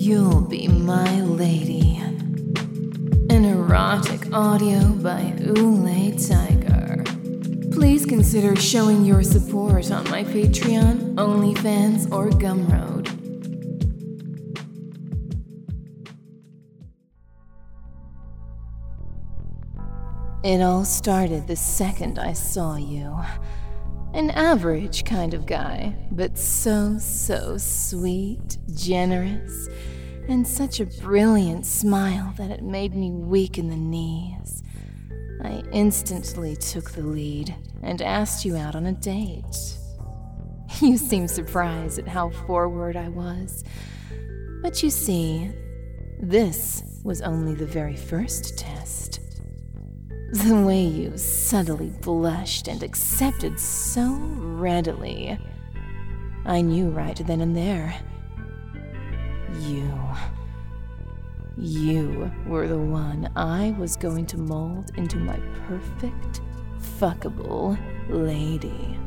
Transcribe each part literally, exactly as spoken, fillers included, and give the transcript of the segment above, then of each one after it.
You'll Be My Lady. An erotic audio by Ule Tiger. Please consider showing your support on my Patreon, OnlyFans, or Gumroad. It all started the second I saw you. An average kind of guy, but so, so sweet, generous, and such a brilliant smile that it made me weak in the knees. I instantly took the lead and asked you out on a date. You seemed surprised at how forward I was. But you see, this was only the very first test. The way you subtly blushed and accepted so readily. I knew right then and there. You. You were the one I was going to mold into my perfect, fuckable lady.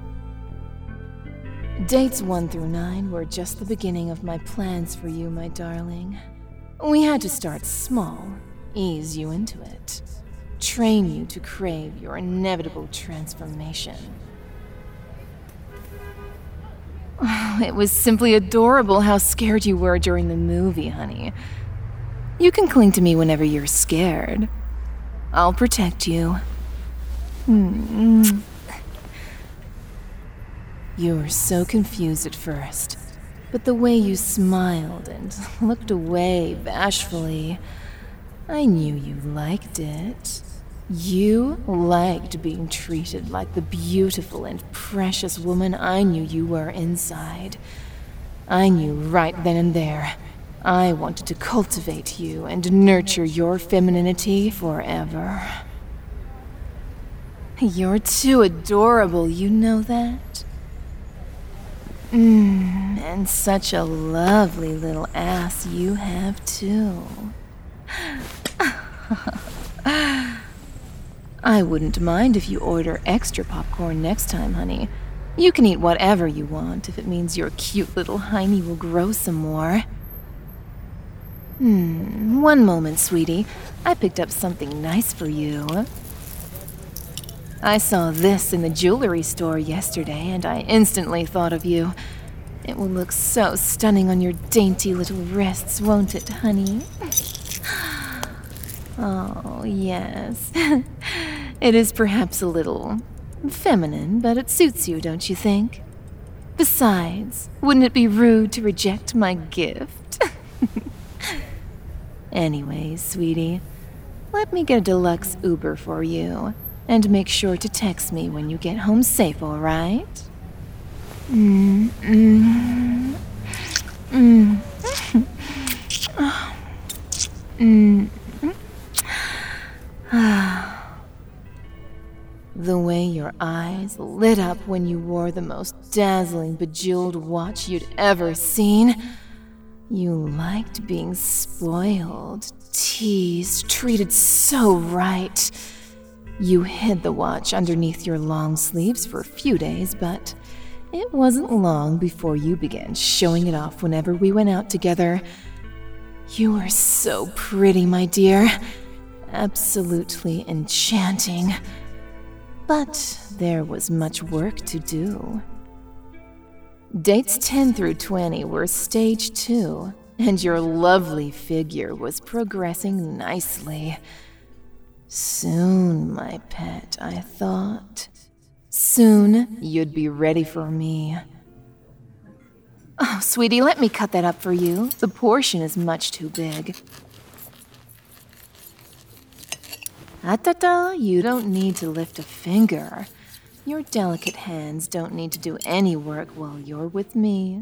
Dates one through nine were just the beginning of my plans for you, my darling. We had to start small, ease you into it. Train you to crave your inevitable transformation. Oh, it was simply adorable how scared you were during the movie, honey. You can cling to me whenever you're scared. I'll protect you. Mm-hmm. You were so confused at first, but the way you smiled and looked away bashfully, I knew you liked it. You liked being treated like the beautiful and precious woman I knew you were inside. I knew right then and there I wanted to cultivate you and nurture your femininity forever. You're too adorable, you know that? Mmm, and such a lovely little ass you have too. I wouldn't mind if you order extra popcorn next time, honey. You can eat whatever you want if it means your cute little hiney will grow some more. Hmm, one moment, sweetie. I picked up something nice for you. I saw this in the jewelry store yesterday, and I instantly thought of you. It will look so stunning on your dainty little wrists, won't it, honey? Oh, yes. It is perhaps a little feminine, but it suits you, don't you think? Besides, wouldn't it be rude to reject my gift? Anyways, sweetie, let me get a deluxe Uber for you, and make sure to text me when you get home safe, all right? Mm, mm, mm, mm. The way your eyes lit up when you wore the most dazzling bejeweled watch you'd ever seen. You liked being spoiled, teased, treated so right. You hid the watch underneath your long sleeves for a few days, but it wasn't long before you began showing it off whenever we went out together. You were so pretty, my dear. Absolutely enchanting. But there was much work to do. Dates ten through twenty were stage two, and your lovely figure was progressing nicely. Soon, my pet, I thought. Soon, you'd be ready for me. Oh, sweetie, let me cut that up for you. The portion is much too big. Ah-ta-ta, you don't need to lift a finger. Your delicate hands don't need to do any work while you're with me.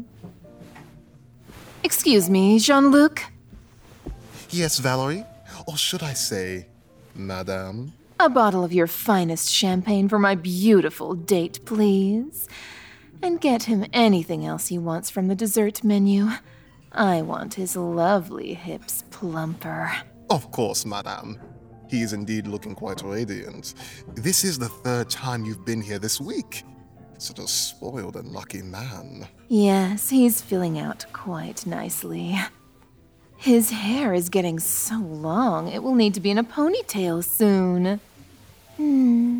Excuse me, Jean-Luc? Yes, Valerie? Or should I say, Madame? A bottle of your finest champagne for my beautiful date, please. And get him anything else he wants from the dessert menu. I want his lovely hips plumper. Of course, Madame. He is indeed looking quite radiant. This is the third time you've been here this week. Such a spoiled and lucky man. Yes, he's filling out quite nicely. His hair is getting so long, it will need to be in a ponytail soon. Hmm.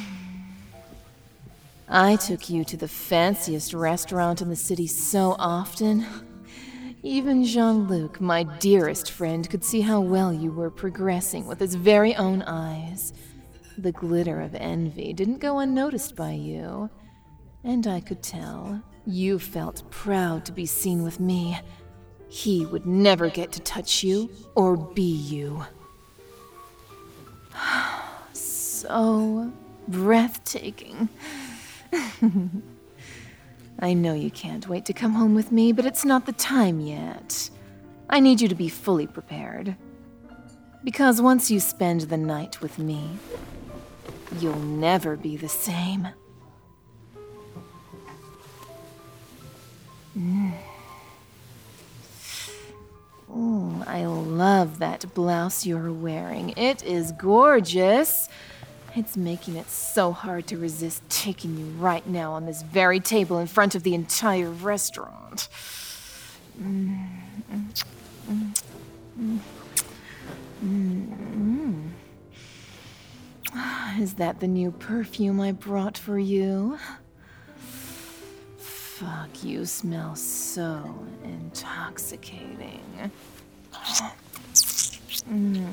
I took you to the fanciest restaurant in the city so often. Even Jean-Luc, my dearest friend, could see how well you were progressing with his very own eyes. The glitter of envy didn't go unnoticed by you. And I could tell you felt proud to be seen with me. He would never get to touch you or be you. So breathtaking. I know you can't wait to come home with me, but it's not the time yet. I need you to be fully prepared. Because once you spend the night with me, you'll never be the same. Mm. Ooh, I love that blouse you're wearing. It is gorgeous. It's making it so hard to resist taking you right now on this very table in front of the entire restaurant. Mm, mm, mm, mm, mm, mm. Is that the new perfume I brought for you? Fuck, you smell so intoxicating. Mm.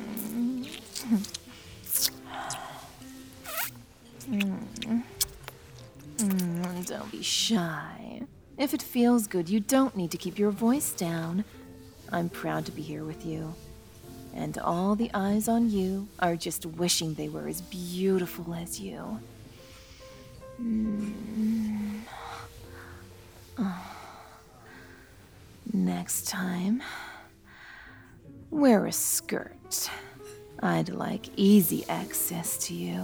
Mm. Mm, don't be shy. If it feels good, you don't need to keep your voice down. I'm proud to be here with you. And all the eyes on you are just wishing they were as beautiful as you. Mm. Oh. Next time, wear a skirt. I'd like easy access to you.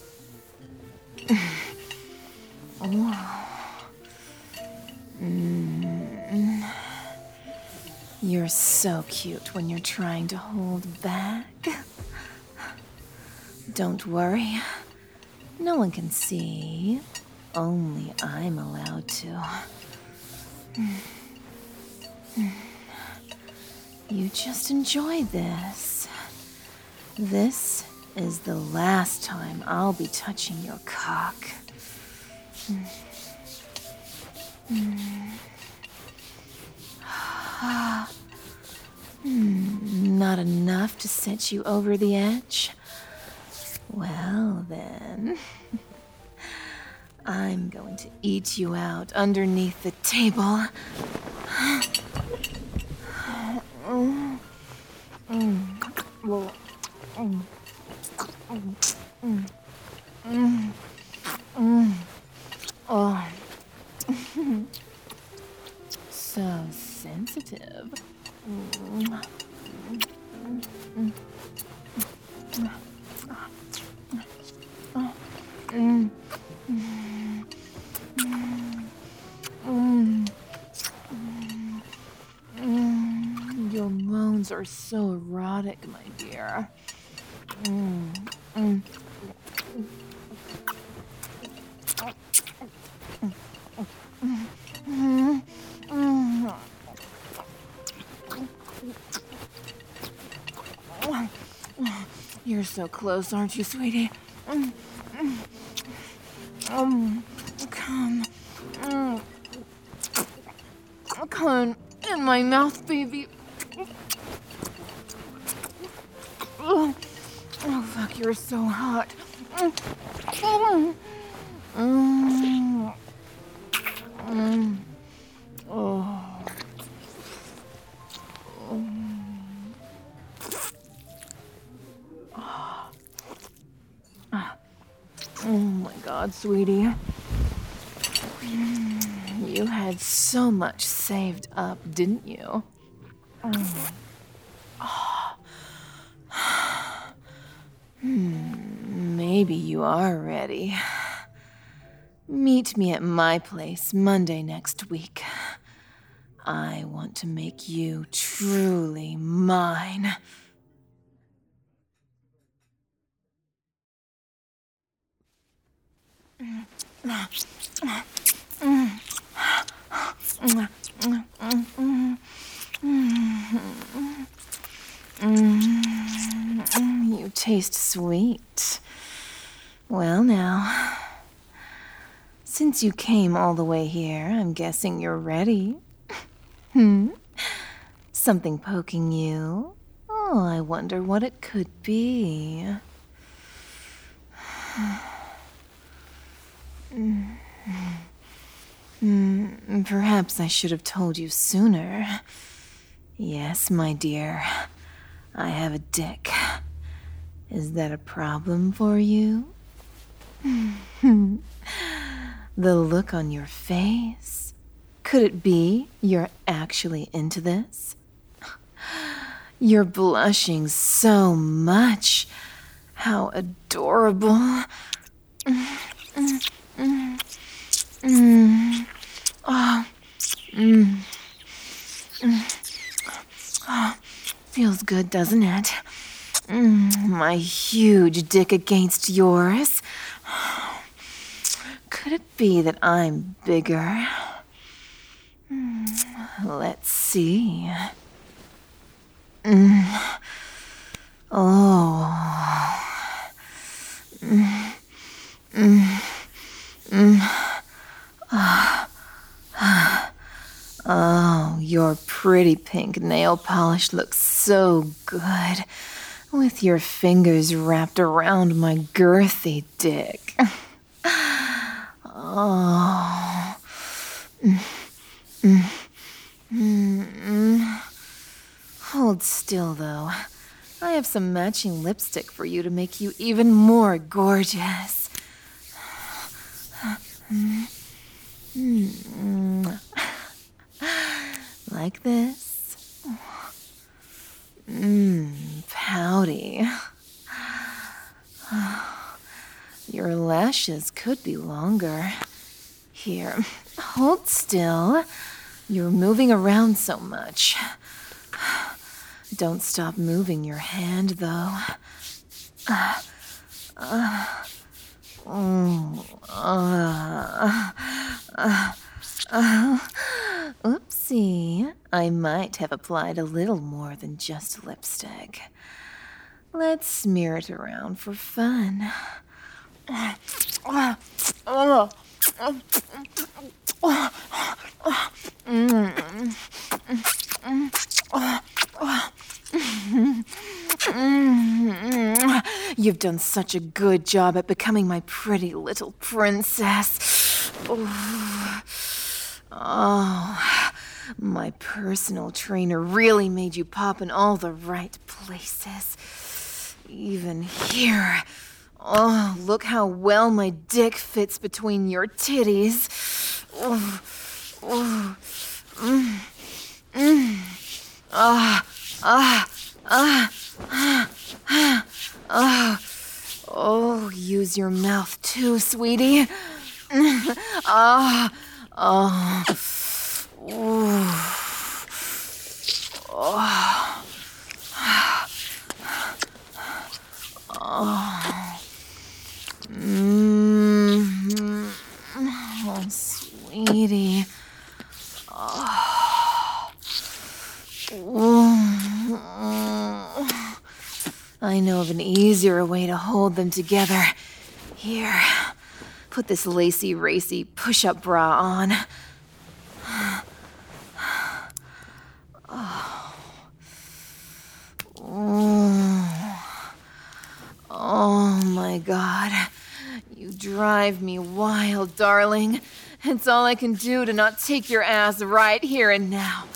Oh. Mm. You're so cute when you're trying to hold back. Don't worry. No one can see. Only I'm allowed to. You just enjoy this. This is the last time I'll be touching your cock. Not enough to set you over the edge? Well then, I'm going to eat you out underneath the table. Mm. Mm. Mm. Mm. Mm. Mm. Oh. So sensitive. Mm. Mm. Mm. Mm. Mm. Your moans are so erotic, my dear. Mm. Mm. Mm. Mm. You're so close, aren't you, sweetie? Mm. Mm. Um, come. Mm. Come in my mouth, baby. Oh, fuck, you're so hot. Mm. Mm. Mm. Oh. Oh my God, sweetie. You had so much saved up, didn't you? Mm. Oh. Hmm, maybe you are ready. Meet me at my place Monday next week. I want to make you truly mine. taste sweet. Well now, since you came all the way here, I'm guessing you're ready. Hmm? Something poking you? Oh, I wonder what it could be. Hmm, perhaps I should have told you sooner. Yes, my dear, I have a dick. Is that a problem for you? The look on your face. Could it be you're actually into this? You're blushing so much. How adorable. Mm, mm, mm, mm. Oh, mm, mm. Oh, feels good, doesn't it? Mm, my huge dick against yours. Could it be that I'm bigger? Mm, let's see. Mm. Oh. Mm. Mm. Mm. Ah. Ah. Oh, your pretty pink nail polish looks so good, with your fingers wrapped around my girthy dick. Oh. Mm. Mm. Mm. Hold still, though. I have some matching lipstick for you to make you even more gorgeous. Mm. Like this. Mmm, pouty. Your lashes could be longer. Here, hold still. You're moving around so much. Don't stop moving your hand, though. Uh, uh, mm, uh, uh, uh, oopsie. I might have applied a little more than just lipstick. Let's smear it around for fun. You've done such a good job at becoming my pretty little princess. Oh, oh, my personal trainer really made you pop in all the right places. Even here. Oh, look how well my dick fits between your titties. Oh, oh, mm, mm. Ah, ah, ah, ah, ah, ah. Oh, use your mouth too, sweetie. Ah, oh, ooh. Oh, oh, mm-hmm. Oh, sweetie. Oh. I know of an easier way to hold them together. Here, put this lacy, racy push-up bra on. Oh. Oh my God. You drive me wild, darling. It's all I can do to not take your ass right here and now.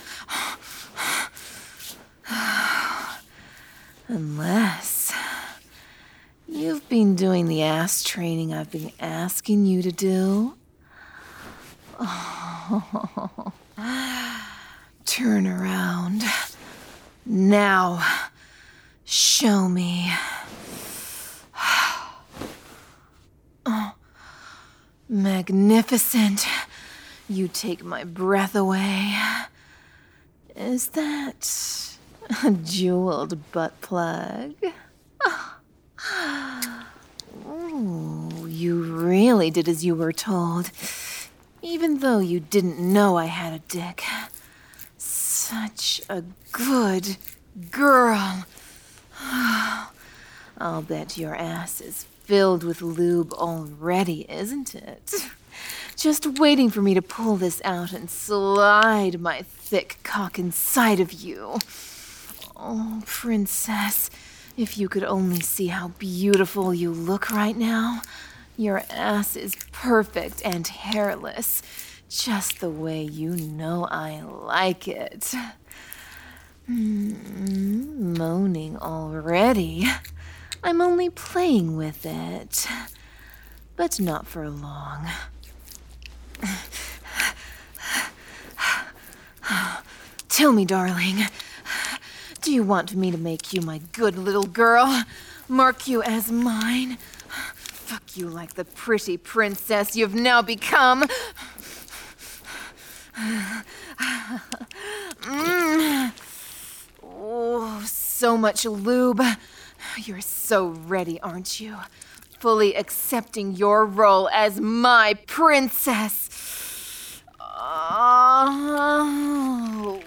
Unless you've been doing the ass training I've been asking you to do. Oh. Turn around. Now, show me. Oh. Magnificent. You take my breath away. Is that a jeweled butt plug? Ooh, you really did as you were told, even though you didn't know I had a dick. Such a good girl. I'll bet your ass is filled with lube already, isn't it? Just waiting for me to pull this out and slide my thick cock inside of you. Oh, princess, if you could only see how beautiful you look right now. Your ass is perfect and hairless, just the way you know I like it. Mm, moaning already. I'm only playing with it, but not for long. Tell me, darling, do you want me to make you my good little girl? Mark you as mine? Fuck you like the pretty princess you've now become. Mm. Oh, so much lube. You're so ready, aren't you? Fully accepting your role as my princess. Oh.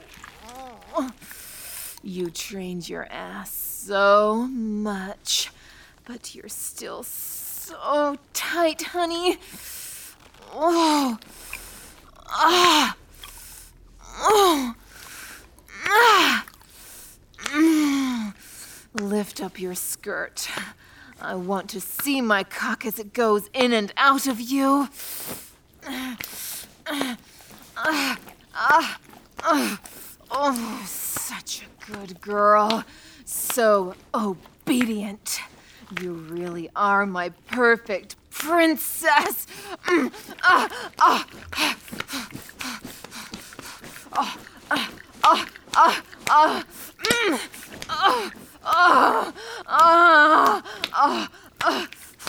You trained your ass so much, but you're still so tight, honey. Oh. Ah. Oh. Ah. Mm. Lift up your skirt. I want to see my cock as it goes in and out of you. Ah. Ah. Ah. Ah. Oh, such a good girl. So obedient. You really are my perfect princess. Mm. Ah. Ah. Ah. Ah. Ah. Ah. Ah. Ah. Mm. Ah. Ah. Ah. Ah. Ah.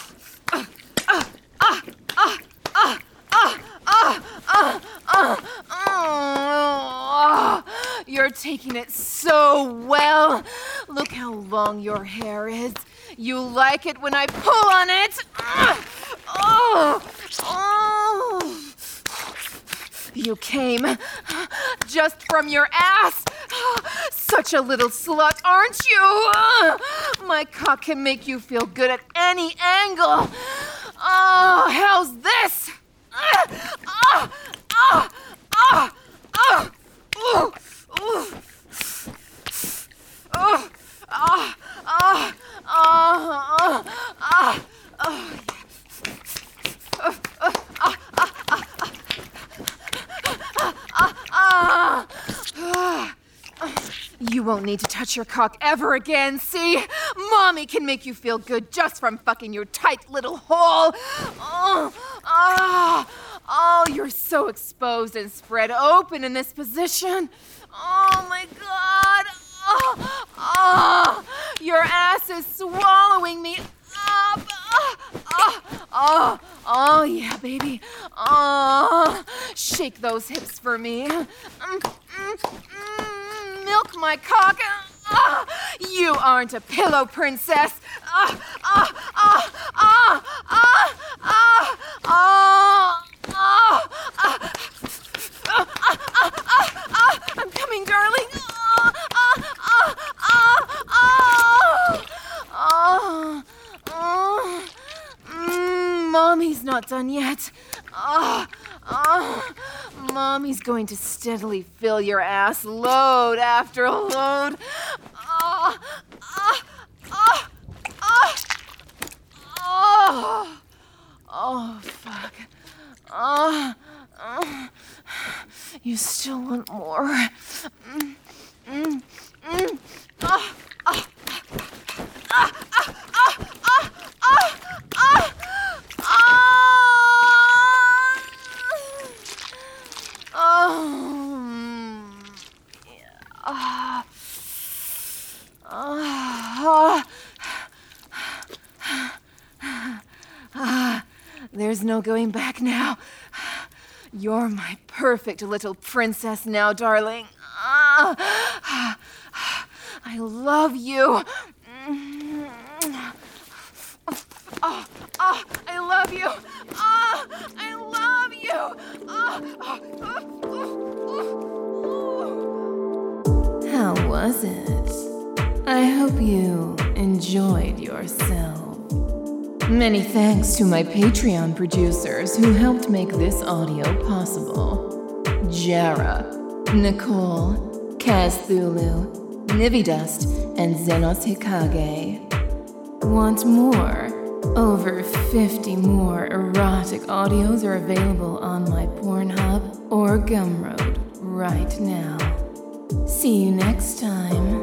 You're taking it so well. Look how long your hair is. You like it when I pull on it. Oh, oh. You came just from your ass. Such a little slut, aren't you? My cock can make you feel good at any angle. Oh, how's this? Ah, ah, ah, ah, ah, ooh, ooh. Oh, ah, ah, ah, ah, ah, ah. You won't need to touch your cock ever again, see? Mommy can make you feel good just from fucking your tight little hole. Oh, ah, oh, you're so exposed and spread open in this position. Oh, my God. Oh, oh, your ass is swallowing me up. Oh, oh, oh, oh, yeah, baby. Oh, shake those hips for me. Mm, mm, mm. Milk my cock. Ah, you aren't a pillow princess. Ah, ah, ah, ah, ah, ah, ah, ah, ah, ah, ah, ah, I'm coming, darling. Ah, ah, ah, ah, ah, ah, mm, Mommy's not done yet. Ah, ah. Mommy's going to steadily fill your ass load after load. Oh, oh, oh, oh, oh, oh, fuck. Oh, oh. You still want more? Mm, mm, mm. Oh, oh. Ah, ah, ah, ah, ah, ah, ah. Oh, yeah. Ah, ah, ah. There's no going back now. You're my perfect little princess now, darling. Ah, I love you. Oh, oh, I love you. Oh, I love you. Oh, oh, oh, oh, oh. How was it? I hope you enjoyed yourself. Many thanks to my Patreon producers who helped make this audio possible. Jara, Nicole, Kazthulu, Nividust, and Xenos Hikage. Want more? Over fifty more erotic audios are available on my Pornhub or Gumroad right now. See you next time.